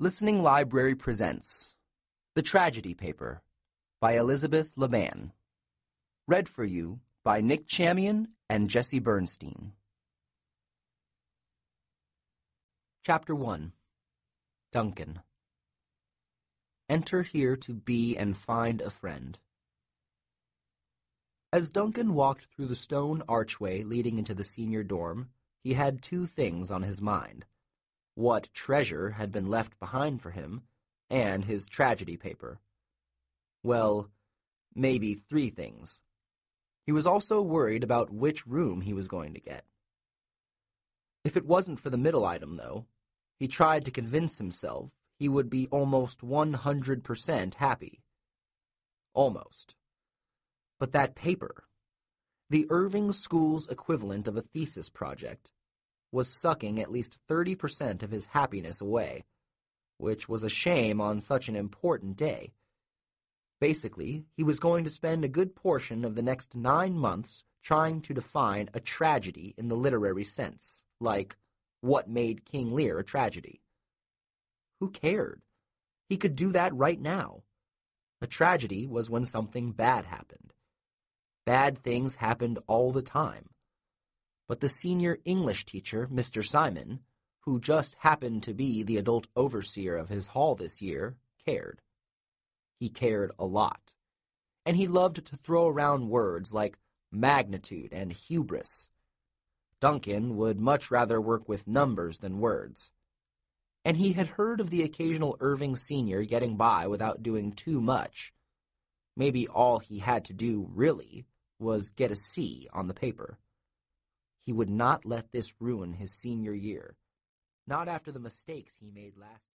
Listening Library presents The Tragedy Paper by Elizabeth Laban. Read for you by Nick Chamian and Jesse Bernstein. Chapter 1. Duncan. Enter here to be and find a friend. As Duncan walked through the stone archway leading into the senior dorm, he had two things on his mind. What treasure had been left behind for him, and his tragedy paper. Well, maybe three things. He was also worried about which room he was going to get. If it wasn't for the middle item, though, he tried to convince himself he would be almost 100% happy. Almost. But that paper, the Irving School's equivalent of a thesis project, was sucking at least 30% of his happiness away, which was a shame on such an important day. Basically, he was going to spend a good portion of the next 9 months trying to define a tragedy in the literary sense, like, what made King Lear a tragedy? Who cared? He could do that right now. A tragedy was when something bad happened. Bad things happened all the time. But the senior English teacher, Mr. Simon, who just happened to be the adult overseer of his hall this year, cared. He cared a lot. And he loved to throw around words like magnitude and hubris. Duncan would much rather work with numbers than words. And he had heard of the occasional Irving senior getting by without doing too much. Maybe all he had to do, really, was get a C on the paper. He would not let this ruin his senior year, not after the mistakes he made last